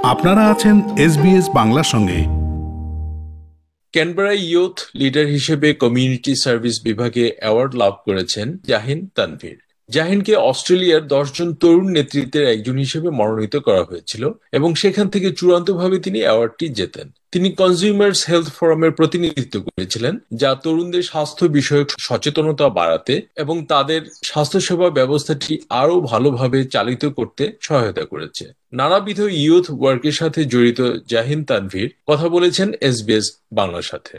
আপনারা আছেন SBS বাংলার সঙ্গে। ক্যানবেরা ইয়ুথ লিডার হিসেবে কমিউনিটি সার্ভিস বিভাগে অ্যাওয়ার্ড লাভ করেছেন জাহিন তানভীর। জাহিনকে অস্ট্রেলিয়ার 10 জন তরুণ নেতৃত্বের একজন হিসেবে মনোনীত করা হয়েছিল এবং সেখান থেকে চূড়ান্তভাবে তিনি অ্যাওয়ার্ডটি জেতেন। তিনি কনজিউমার্স হেলথ ফোরামের প্রতিনিধিত্ব করেছিলেন, যা তরুণদের স্বাস্থ্য বিষয়ক সচেতনতা বাড়াতে এবং তাদের স্বাস্থ্যসেবা ব্যবস্থাটি আরও ভালোভাবে চালিত করতে সহায়তা করেছে। নানাবিধ ইয়ুথ ওয়ার্কের সাথে জড়িত জাহিন তানভীর কথা বলেছেন SBS বাংলার সাথে।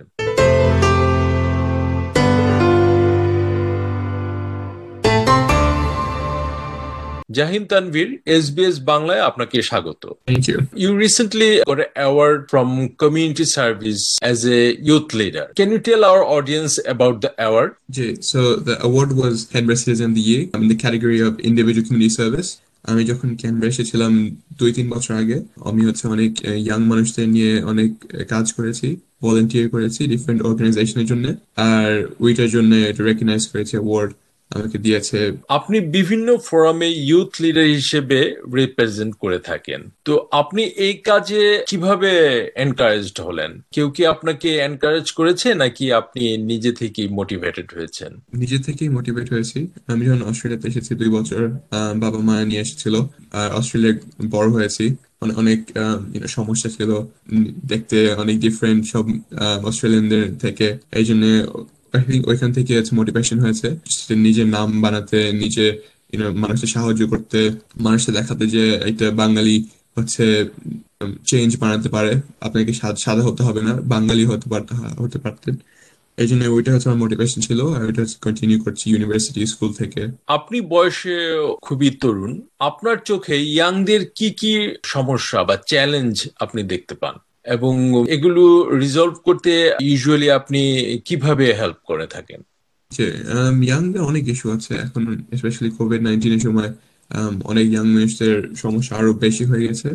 জাহিন তানভীর, SBS বাংলায় আপনাকে স্বাগত। Thank you. You recently got an award from Community Service as a youth leader. Can you tell our audience about the award? So the award was Canberra Citizen of the Year in the category of Individual Community Service. আমি যখন Canberra এসেছিলাম 2-3 বছর আগে, আমি অনেক young মানুষদের নিয়ে অনেক কাজ করেছি, ভলান্টিয়ার করেছি ডিফারেন্ট অর্গানাইজেশনের জন্য, আর ওইটার জন্য এটা রেকগনাইজ করেছে, অ্যাওয়ার্ড আমাকে দিয়েছে। আপনি বিভিন্ন ফোরামে ইউথ লিডার হিসেবে রিপ্রেজেন্ট করে থাকেন, তো আপনি এই কাজে কিভাবে এনকারেজড হলেন? কেউ কি আপনাকে এনকারেজ করেছে নাকি আপনি নিজে থেকেই মোটিভেটেড হয়েছেন? নিজে থেকেই মোটিভেট হয়েছি। আমি যখন অস্ট্রেলিয়াতে এসেছি 2 বছর, বাবা মা নিয়ে এসেছিল, আর অস্ট্রেলিয়া বড় হয়েছি, অনেক সমস্যা ছিল, দেখতে অনেক ডিফারেন্ট সব অস্ট্রেলিয়ানদের থেকে। এই জন্য আই থিঙ্ক ওইখান থেকে মোটিভেশন হয়েছে নিজের নাম বানাতে, নিজে মানুষের সাহায্য করতে, মানুষকে দেখাতে যে এটা বাঙালি হচ্ছে চেঞ্জ বানাতে পারে, আপনাকে সাদা হতে হবে না, বাঙালি হতে পারতেন। এই জন্য ওইটা আমার মোটিভেশন ছিল, আর ওইটা কন্টিনিউ করছি ইউনিভার্সিটি স্কুল থেকে। আপনি বয়সে খুবই তরুণ, আপনার চোখে ইয়াংদের কি কি সমস্যা বা চ্যালেঞ্জ আপনি দেখতে পান এবং এগুলো রিজলভ করতে ইউজুয়ালি আপনি কিভাবে হেল্প করে থাকেন? যে ইয়াংদের অনেক ইস্যু আছে এখন, স্পেশালি কোভিড-19 সময় অনেক ইয়াং মানুষদের সমস্যা আরো বেশি হয়ে গেছে।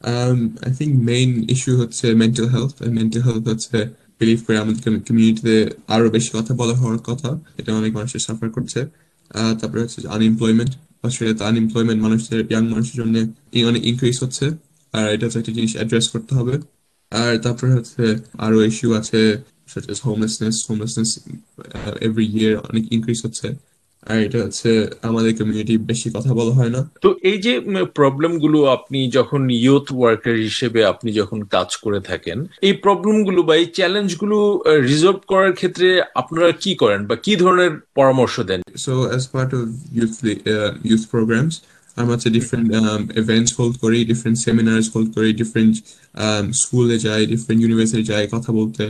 আই থিঙ্ক মেইন ইস্যু হচ্ছে মেন্টাল হেলথ। মেন্টাল হেলথ হচ্ছে বিলিভ করে আমাদের কমিউনিটিতে আরো বেশি কথা বলা হওয়ার কথা, এটা অনেক মানুষের সাফার করছে। তারপরে হচ্ছে আনএমপ্লয়মেন্ট। অস্ট্রেলিয়াতে আনএমপ্লয়মেন্ট মানুষদের, ইয়াং মানুষের জন্য অনেক ইনক্রিজ হচ্ছে, আর এটা হচ্ছে একটা জিনিস অ্যাড্রেস করতে হবে। আর তারপরে হচ্ছে আরো ইস্যু আছে such as homelessness every year অনেক ইনক্রিজ হচ্ছে, আর এটা হচ্ছে আমাদের কমিউনিটি বেশি কথা বলা হয় না। তো এই যে প্রবলেম গুলো আপনি যখন ইয়ুথ ওয়ার্কার হিসেবে আপনি যখন কাজ করে থাকেন, এই প্রবলেম গুলো বা এই চ্যালেঞ্জ গুলো রিজলভ করার ক্ষেত্রে আপনারা কি করেন বা কি ধরনের পরামর্শ দেন? So as part of youth programs, আমরা হচ্ছে ডিফারেন্ট ইভেন্টস হোল্ড করি, ডিফারেন্ট সেমিনার্স হোল্ড করি, ডিফারেন্ট স্কুলে যাই, ডিফারেন্ট ইউনিভার্সিটি যাই কথা বলতে,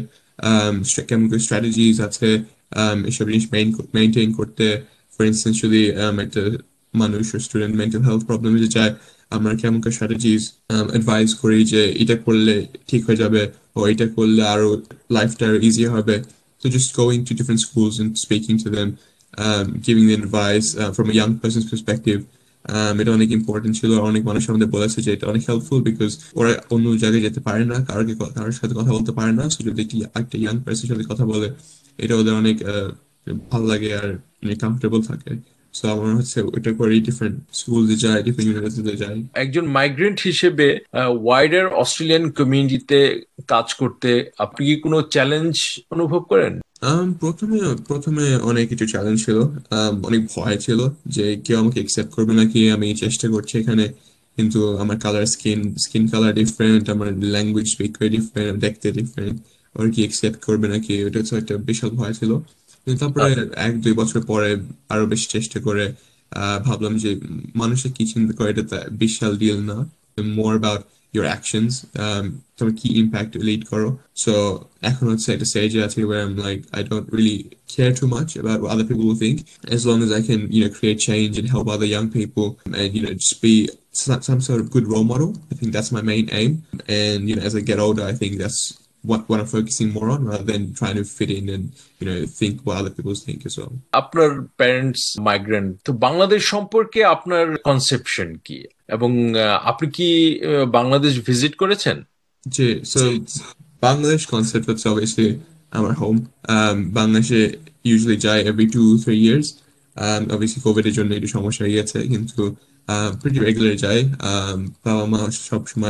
কেমন করে স্ট্র্যাটেজিস আছে এসব জিনিস মেনটেন করতে। ফর ইনস্টেন্স যদি একটা মানুষ স্টুডেন্ট মেন্টাল হেলথ প্রবলেমে যায়, আমরা কেমন করে স্ট্র্যাটেজিস অ্যাডভাইস করি যে এটা করলে ঠিক হয়ে যাবে, ও এটা করলে আরো লাইফটা ইজিয়ার হবে। So just going to different schools and speaking to them, giving them advice from a young person's perspective. এটা অনেক ইম্পর্টেন্ট ছিল। অনেক মানুষ আমাদের বলেছে যে এটা অনেক হেল্পফুল, বিকজ ওরা অন্য জায়গায় যেতে পারে না, কারোর সাথে কথা বলতে পারে না। সো যদি একটা ইয়াং পার্সনের সাথে কথা বলে, এটা ওদের অনেক ভালো লাগে আর কমফোর্টেবল থাকে। সো আমার হচ্ছে ওইটা করে ডিফারেন্ট স্কুলে যাই, ডিফারেন্ট ইউনিভার্সিটিতে যাই। একজন মাইগ্রেন্ট হিসেবে ওয়াইডার অস্ট্রেলিয়ান কমিউনিটিতে কাজ করতে আপনি কি কোনো চ্যালেঞ্জ অনুভব করেন? প্রথমে প্রথমে অনেক কিছু চ্যালেঞ্জ ছিল, অনেক ভয় ছিল যে কেউ আমাকে একসেপ্ট করবে নাকি। আমি চেষ্টা করছি এখানে, কিন্তু আমার স্কিন কালার ডিফারেন্ট, আমার ল্যাঙ্গুয়েজ স্পিক করে ডিফারেন্ট, দেখতে ডিফারেন্ট, ওরা কি একসেপ্ট করবে নাকি, ওটা হচ্ছে একটা বিশাল ভয় ছিল। কিন্তু তারপরে 1-2 বছর পরে আরো বেশি চেষ্টা করে ভাবলাম যে মানুষের কি চিন্তা করে এটা বিশাল ডিল না, মোর অ্যাবাউট your actions, তোমার কি impact lead করো। So এখন হচ্ছে একটা stage আছে where I'm like I don't really care too much about what other people will think, as long as I can create change and help other young people, and just be some sort of good role model. I think that's my main aim, and as I get older I think that's what I'm focusing more on, rather than trying to fit in and think what other people think as well. আপনার parents migrant, তো বাংলাদেশ সম্পর্কে আপনার conception কি এবং আপনি কি বাংলাদেশ ভিজিট করেছেন? জি, so Bangladesh concept হচ্ছে obviously আমার হোম। বাংলাদেশে usually যাই every 2-3 years. Obviously কোভিড এর জন্য একটু সমস্যা হয়ে গেছে, কিন্তু pretty regular যাই। বাবা মা সব সময়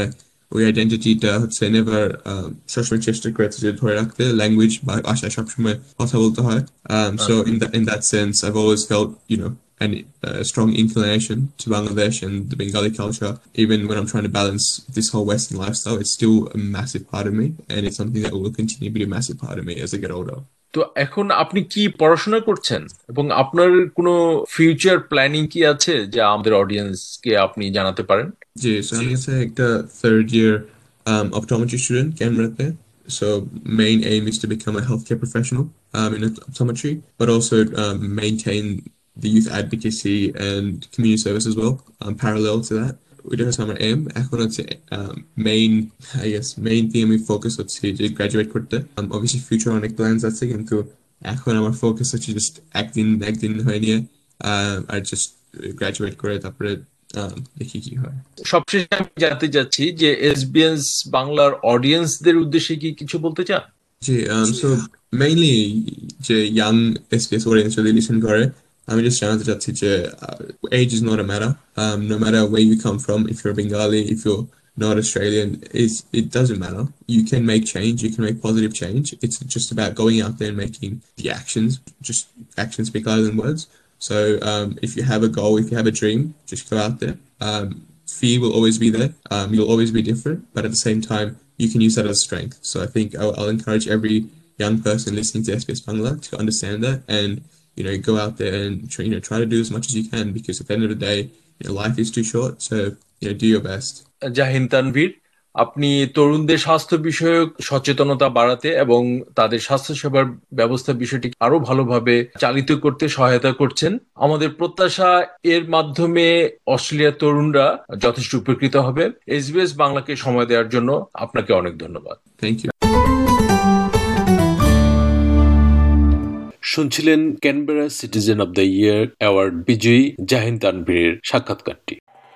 ওই আইডেন্টিটিটা হচ্ছে নেভার সবসময় চেষ্টা করেছে যে ধরে রাখতে, ল্যাঙ্গুয়েজ বা ভাষায় সবসময় কথা বলতে হয়। So in that sense, I've always felt, an strong inclination to Bangladesh and the Bengali culture. Even when I'm trying to balance this whole Western lifestyle, it's still a massive part of me, and it's something that will continue to be a massive part of me as I get older. তো এখন আপনি কি পড়াশোনা করছেন এবং আপনার কোনো future planning কি আছে যা আমাদের অডিয়েন্সকে আপনি জানাতে পারেন? জি, so আমি হচ্ছে একটা third year optometry student ক্যামরাতে. So main aim is to become a healthcare professional in optometry, but also maintain the youth advocacy and community service as well, parallel to that. ওইটা হচ্ছে আমার aim. এখন হচ্ছে main, I guess, main thing আমি focus হচ্ছে যে graduate করতে. Obviously future অনেক plans আছে, কিন্তু এখন আমার focus হচ্ছে just একদিন হয়ে নিয়ে আর just graduate করে তারপরে দেখি কি হয়। সবশেষে আমি জানতে চাচ্ছি যে এসবিএস বাংলার অডিয়েন্সদের উদ্দেশ্যে কি কিছু বলতে চান? জি, so mainly যে young SBS audience যদি listen করে, আমি just জানাতে চাচ্ছি যে age is not a matter. No matter where you come from, if you're Bengali, if you're not Australian, it doesn't matter. You can make change, you can make positive change. It's just about going out there and making the actions. Just actions speak louder than words. So if you have a goal, if you have a dream, just go out there. Fear will always be there. You'll always be different, but at the same time, you can use that as strength. So I think I'll encourage every young person listening to SBS Bangla to understand that, and go out there and try to do as much as you can, because at the end of the day, life is too short. So do your best. Jahin Tanvir, আপনি তরুণদের স্বাস্থ্য বিষয়ক সচেতনতা বাড়াতে এবং তাদের স্বাস্থ্য সেবার ব্যবস্থা বিষয়টি আরো ভালোভাবে চালিত করতে সহায়তা করছেন। আমাদের প্রত্যাশা এর মাধ্যমে অস্ট্রেলিয়ার তরুণরা যথেষ্ট উপকৃত হবে। এসবিএস বাংলাকে সময় দেওয়ার জন্য আপনাকে অনেক ধন্যবাদ। Thank you. শুনছিলেন Canberra citizen of the year award বিজয়ী জাহিন তানভীরের সাক্ষাৎকারটি।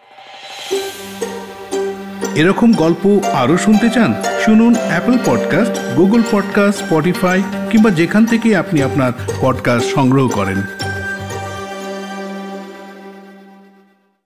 এরকম গল্প আরও শুনতে চান? শুনুন Apple podcast, Google podcast, Spotify কিংবা যেখান থেকে আপনি আপনার পডকাস্ট সংগ্রহ করেন।